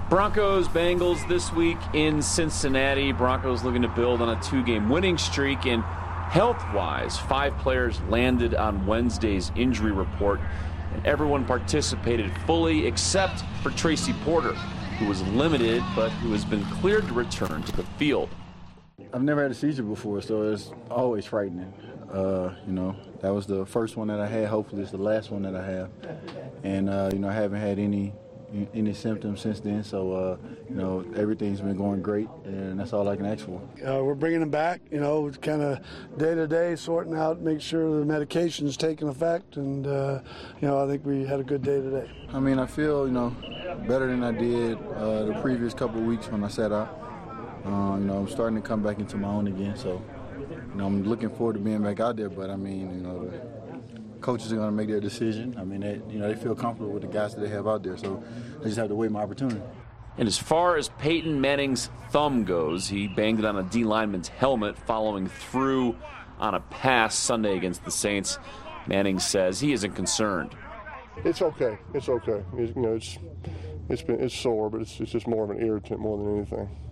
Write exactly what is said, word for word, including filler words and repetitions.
Broncos, Bengals this week in Cincinnati. Broncos looking to build on a two-game winning streak. And health-wise, five players landed on Wednesday's injury report. And everyone participated fully except for Tracy Porter, who was limited but who has been cleared to return to the field. I've never had a seizure before, so it's always frightening. Uh, you know, that was the first one that I had. Hopefully it's the last one that I have. And, uh, you know, I haven't had any any symptoms since then, so, uh, you know, everything's been going great, and that's all I can ask for. Uh, we're bringing him back, you know, kind of day-to-day, sorting out, make sure the medication's taking effect, and, uh, you know, I think we had a good day today. I mean, I feel, you know, better than I did uh, the previous couple of weeks when I sat out. Uh, you know, I'm starting to come back into my own again, so, you know, I'm looking forward to being back out there, but, I mean, you know, the coaches are going to make their decision. I mean, they, you know, they feel comfortable with the guys that they have out there, so they just have to wait my opportunity. And as far as Peyton Manning's thumb goes, he banged it on a D lineman's helmet following through on a pass Sunday against the Saints. Manning says he isn't concerned. It's okay. It's okay. It's, you know, it's it's been it's sore, but it's it's just more of an irritant more than anything.